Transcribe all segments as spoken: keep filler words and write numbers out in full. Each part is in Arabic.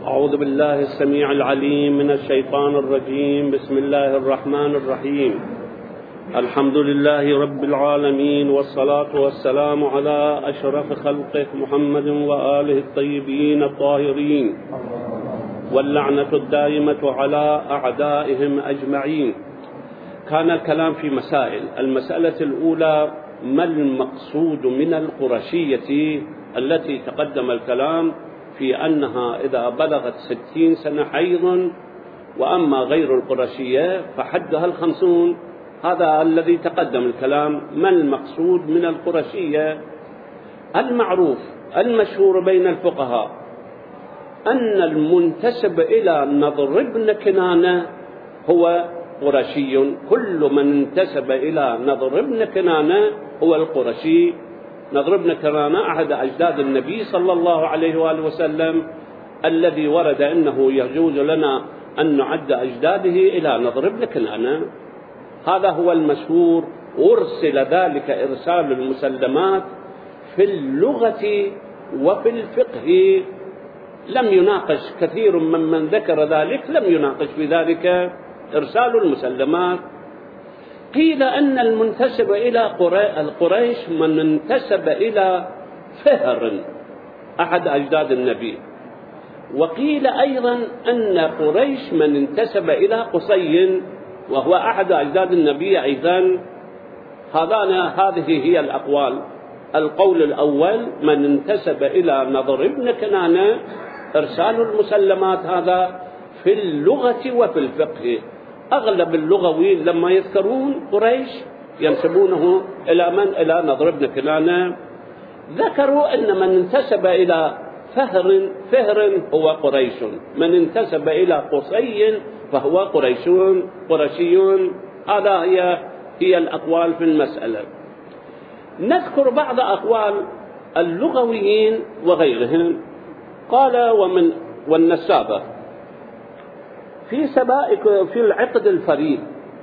أعوذ بالله السميع العليم من الشيطان الرجيم. بسم الله الرحمن الرحيم. الحمد لله رب العالمين، والصلاة والسلام على أشرف خلقه محمد وآله الطيبين الطاهرين، واللعنة الدائمة على أعدائهم أجمعين. كان الكلام في مسائل. المسألة الأولى: ما المقصود من القرشية التي تقدم الكلام في أنها إذا بلغت ستين سنة حيض، وأما غير القرشية فحدها الخمسون. هذا الذي تقدم الكلام. ما المقصود من القرشية؟ المعروف المشهور بين الفقهاء أن المنتسب إلى نضر بن كنانة هو قرشي. كل من انتسب إلى نضر بن كنانة هو القرشي. نضر بن كنانة أحد أجداد النبي صلى الله عليه وآله وسلم، الذي ورد أنه يجوز لنا أن نعد أجداده إلى نضر بن كنانة. هذا هو المشهور. أرسل ذلك إرسال المسلمات في اللغة وفي الفقه. لم يناقش كثير ممن ذكر ذلك، لم يناقش في ذلك إرسال المسلمات. قيل أن المنتسب إلى القريش من انتسب إلى فهر أحد أجداد النبي، وقيل أيضا أن قريش من انتسب إلى قصي وهو أحد أجداد النبي أيضا. هذان هذه هي الأقوال. القول الأول: من انتسب إلى نضر بن كنانة، إرسال المسلمات هذا في اللغة وفي الفقه. أغلب اللغويين لما يذكرون قريش ينسبونه إلى من؟ إلى نضر بن كنانة. ذكروا أن من انتسب إلى فهر فهر هو قريش، من انتسب إلى قصي فهو قريشون قرشيون. هذا هي هي الأقوال في المسألة. نذكر بعض أقوال اللغويين وغيرهم. قال: ومن والنسابة في سبائك في العقد الفريد،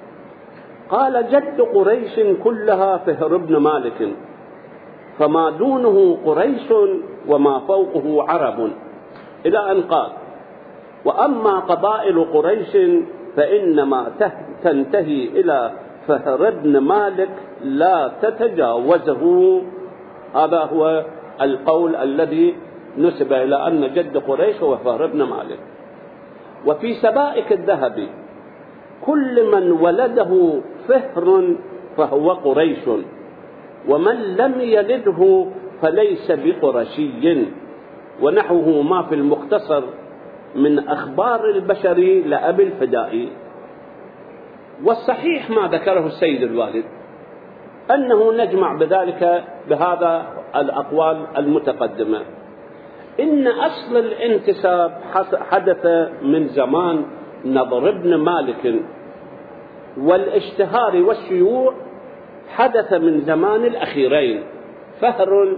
قال: جد قريش كلها فهر بن مالك، فما دونه قريش وما فوقه عرب، إلى أن قال: وأما قبائل قريش فإنما تنتهي إلى فهر بن مالك لا تتجاوزه. هذا هو القول الذي نسب إلى أن جد قريش هو فهر بن مالك. وفي سبائك الذهب: كل من ولده فهر فهو قريش، ومن لم يلده فليس بقرشي. ونحوه ما في المختصر من أخبار البشر لأبي الفدائي. والصحيح ما ذكره السيد الوالد، أنه نجمع بذلك بهذا الأقوال المتقدمة. إن أصل الانتساب حدث من زمان نضر بن مالك، والاشتهار والشيوع حدث من زمان الأخيرين فهر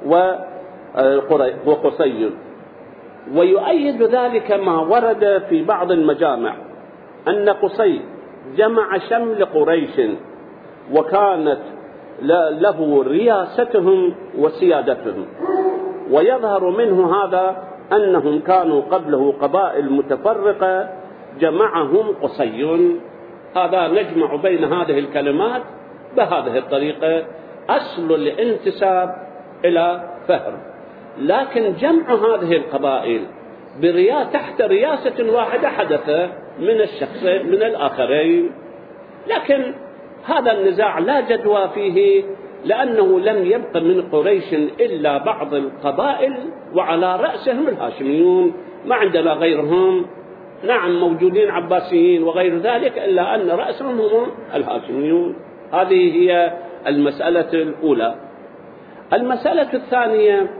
وقصي. ويؤيد ذلك ما ورد في بعض المجامع أن قصي جمع شمل قريش، وكانت له رياستهم وسيادتهم. ويظهر منه هذا أنهم كانوا قبله قبائل متفرقة جمعهم قصي. هذا نجمع بين هذه الكلمات بهذه الطريقة. أصل الانتساب إلى فهر، لكن جمع هذه القبائل بريا تحت رياسة واحدة حدث من الشخصين من الآخرين. لكن هذا النزاع لا جدوى فيه، لأنه لم يبق من قريش إلا بعض القبائل، وعلى رأسهم الهاشميون، ما عندنا غيرهم. نعم موجودين عباسيين وغير ذلك، إلا أن رأسهم هم الهاشميون. هذه هي المسألة الأولى. المسألة الثانية: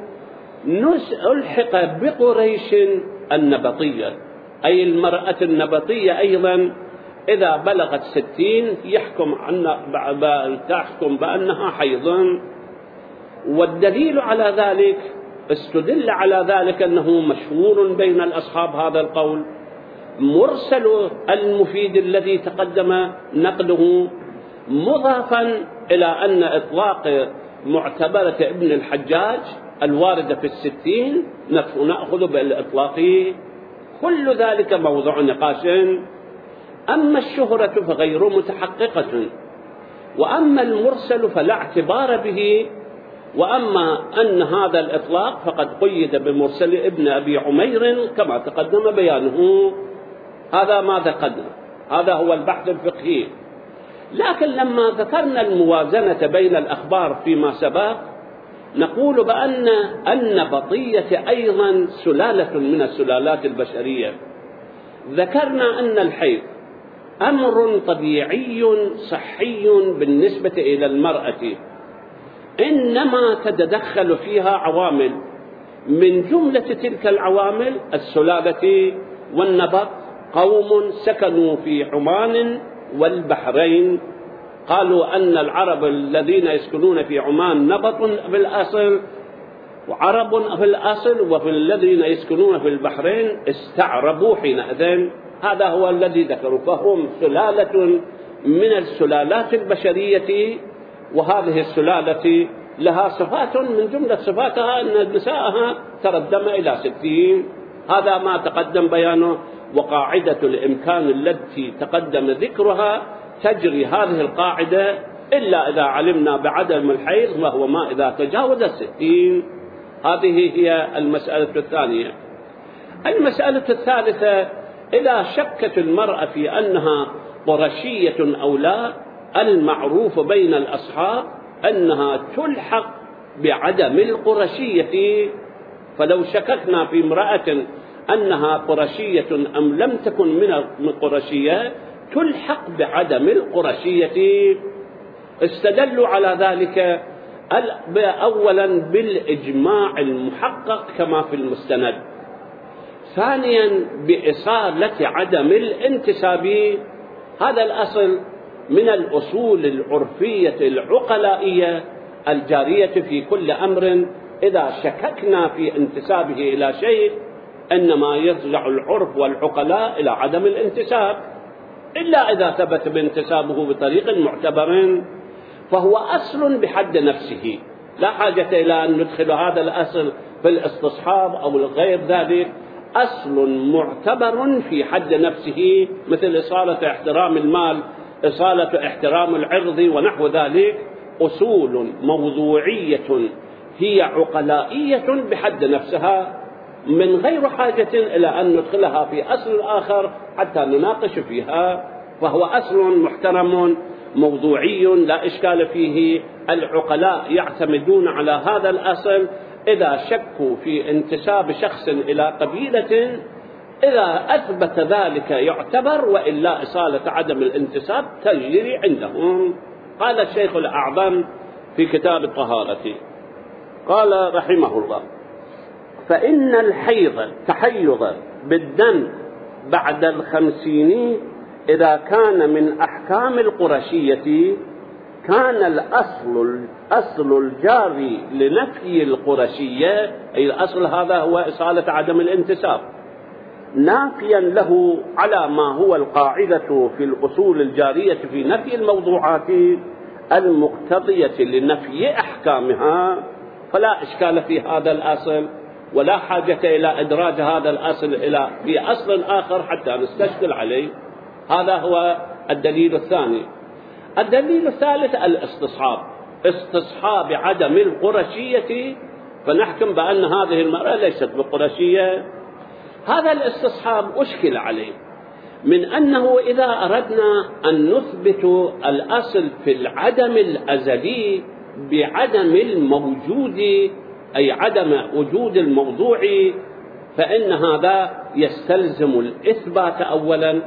ألحق بقريش النبطية، أي المرأة النبطية أيضا إذا بلغت ستين يحكم عنا تحكم بأنها حيض. والدليل على ذلك استدل على ذلك أنه مشهور بين الأصحاب هذا القول. مرسل المفيد الذي تقدم نقله مضافا إلى أن إطلاق معتبرة ابن الحجاج الواردة في الستين نأخذ بالإطلاق كل ذلك موضوع نقاش. أما الشهرة فغير متحققة، وأما المرسل فلا اعتبار به، وأما أن هذا الإطلاق فقد قيد بمرسل ابن أبي عمير كما تقدم بيانه. هذا ما ذكرنا، هذا هو البحث الفقهي. لكن لما ذكرنا الموازنة بين الأخبار فيما سبق، نقول بأن النبطية أيضا سلالة من السلالات البشرية. ذكرنا أن الحيض أمر طبيعي صحي بالنسبة إلى المرأة، إنما تتدخل فيها عوامل، من جملة تلك العوامل السلالة والنبط. قوم سكنوا في عمان والبحرين، قالوا أن العرب الذين يسكنون في عمان نبط في الأصل وعرب في الأصل، وفي الذين يسكنون في البحرين استعربوا حينئذ. هذا هو الذي ذكروا، فهم سلالة من السلالات البشرية، وهذه السلالة لها صفات، من جملة صفاتها أن نساءها تردم إلى ستين. هذا ما تقدم بيانه. وقاعدة الإمكان التي تقدم ذكرها تجري هذه القاعدة إلا إذا علمنا بعدم الحيض، وهو ما إذا تجاوز الستين. هذه هي المسألة الثانية. المسألة الثالثة، إذا شكت المرأة في أنها قرشية أو لا، المعروف بين الأصحاب أنها تلحق بعدم القرشية. فلو شككنا في امرأة أنها قرشية أم لم تكن من القرشية، تلحق بعدم القرشية. استدلوا على ذلك أولا بالإجماع المحقق كما في المستند، ثانيا بإصالة عدم الانتساب. هذا الأصل من الأصول العرفية العقلائية الجارية في كل أمر. إذا شككنا في انتسابه إلى شيء، إنما يرجع العرف والعقلاء إلى عدم الانتساب، إلا إذا ثبت بانتسابه بطريق معتبر، فهو أصل بحد نفسه، لا حاجة إلى أن ندخل هذا الأصل في الاستصحاب أو الغير ذلك. أصل معتبر في حد نفسه، مثل إصالة احترام المال، إصالة احترام العرض ونحو ذلك. أصول موضوعية هي عقلائية بحد نفسها، من غير حاجة إلى أن ندخلها في أصل آخر حتى نناقش فيها. فهو أصل محترم موضوعي لا إشكال فيه. العقلاء يعتمدون على هذا الأصل إذا شكوا في انتساب شخص إلى قبيلة، إذا أثبت ذلك يعتبر، وإلا إصالة عدم الانتساب تجري عندهم. قال الشيخ الأعظم في كتاب الطهارة، قال رحمه الله: فإن الحيض تحيض بالدم بعد الخمسين إذا كان من أحكام القرشية، كان الأصل الأصل الجاري لنفي القرشية، أي الأصل هذا هو إصالة عدم الانتساب، نافيا له على ما هو القاعدة في الأصول الجارية في نفي الموضوعات المقتضية لنفي أحكامها. فلا إشكال في هذا الأصل، ولا حاجة إلى إدراج هذا الأصل إلى في أصل آخر حتى نستشكل عليه. هذا هو الدليل الثاني. الدليل الثالث الاستصحاب، استصحاب عدم القرشية، فنحكم بأن هذه المرأة ليست بقرشية. هذا الاستصحاب أشكل عليه من أنه إذا أردنا أن نثبت الأصل في العدم الأزلي بعدم الموجود، أي عدم وجود الموضوع، فإن هذا يستلزم الإثبات أولا.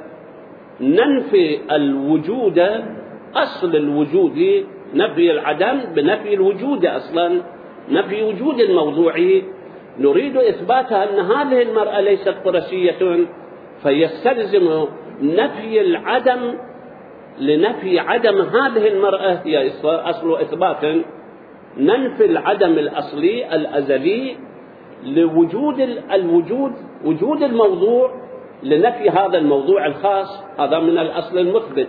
ننفي الوجود، أصل الوجود، نفي العدم بنفي الوجود أصلا، نفي وجود الموضوع. نريد إثباتها أن هذه المرأة ليست قرشية، فيستلزم نفي العدم لنفي عدم هذه المرأة، هي أصل إثبات. ننفي العدم الأصلي الأزلي لوجود الوجود، وجود الموضوع، لنفي هذا الموضوع الخاص. هذا من الأصل المثبت،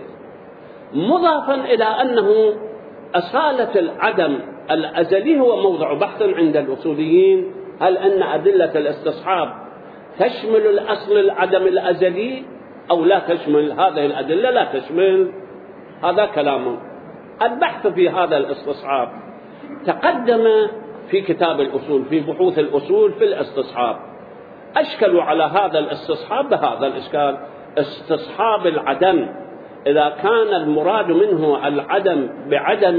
مضافا إلى أنه أصالة العدم الأزلي هو موضع بحث عند الأصوليين. هل أن أدلة الاستصحاب تشمل الأصل العدم الأزلي أو لا تشمل؟ هذه الأدلة لا تشمل. هذا كلامه. البحث في هذا الاستصحاب تقدم في كتاب الأصول، في بحوث الأصول في الاستصحاب، أشكلوا على هذا الاستصحاب بهذا الإشكال: استصحاب العدم إذا كان المراد منه العدم بعدم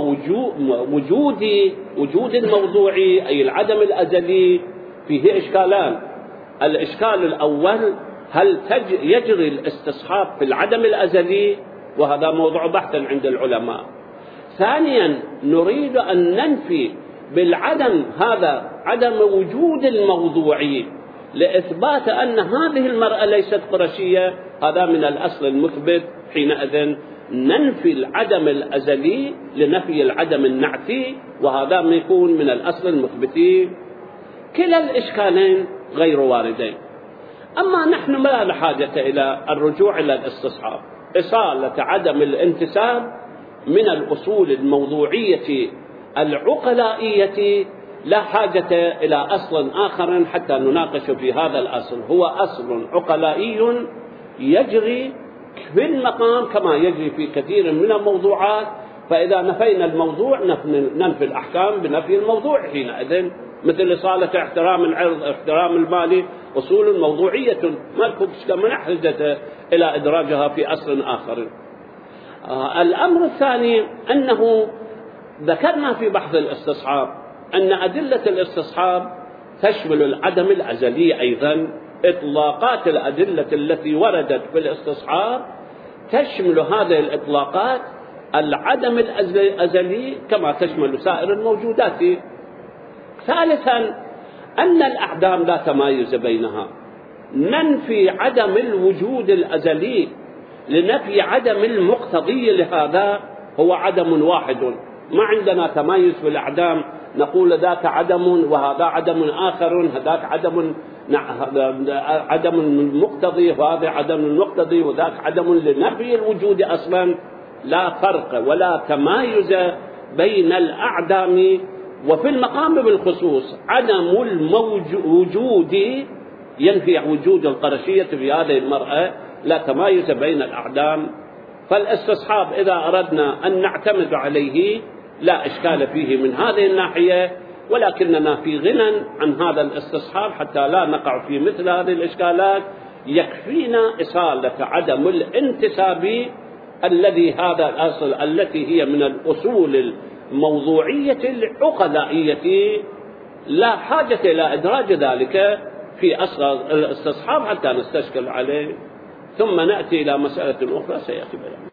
الوجود وجود الموضوعي أي العدم الأزلي، فيه إشكالان. الإشكال الأول: هل يجري الاستصحاب في العدم الأزلي؟ وهذا موضوع بحث عند العلماء. ثانيا، نريد أن ننفي بالعدم هذا عدم وجود الموضوعي لإثبات أن هذه المرأة ليست قرشية، هذا من الأصل المثبت. حينئذ ننفي العدم الأزلي لنفي العدم النعتي، وهذا ما يكون من الأصل المثبتين. كلا الإشكالين غير واردين. أما نحن ما لحاجة إلى الرجوع إلى الاستصحاب. إصالة عدم الانتساب من الأصول الموضوعية العقلائية لا حاجة إلى أصل آخر حتى نناقش في هذا الأصل. هو أصل عقلائي يجري في المقام كما يجري في كثير من الموضوعات، فإذا نفينا الموضوع ننفي الأحكام بنفي الموضوع. حينئذ مثل إصالة احترام العرض، احترام المال، أصول موضوعية ما لكم من حاجة إلى إدراجها في أصل آخر. آه الأمر الثاني أنه ذكرنا في بحث الاستصحاب أن أدلة الاستصحاب تشمل العدم الأزلي أيضا. إطلاقات الأدلة التي وردت في الاستصحاب تشمل هذه الإطلاقات العدم الأزلي كما تشمل سائر الموجودات. ثالثا، أن الأعدام لا تمايز بينها. ننفي عدم الوجود الأزلي لنفي عدم المقتضي لهذا، هو عدم واحد. ما عندنا تمايز في الأعدام نقول ذاك عدم وهذا عدم آخر، هذاك عدم عدم مقتضي وهذا عدم مقتضي وذاك عدم لنفي الوجود أصلا. لا فرق ولا تمايز بين الأعدام. وفي المقام بالخصوص عدم الوجود ينفي وجود القرشية في هذه المرأة، لا تمايز بين الأعدام. فالاستصحاب إذا أردنا أن نعتمد عليه لا إشكال فيه من هذه الناحية، ولكننا في غنى عن هذا الاستصحاب حتى لا نقع في مثل هذه الإشكالات. يكفينا إصالة عدم الانتساب الذي هذا الأصل التي هي من الأصول الموضوعية العقلائية، لا حاجة إلى إدراج ذلك في أصل الاستصحاب حتى نستشكل عليه. ثم نأتي إلى مسألة أخرى سيأتي بها.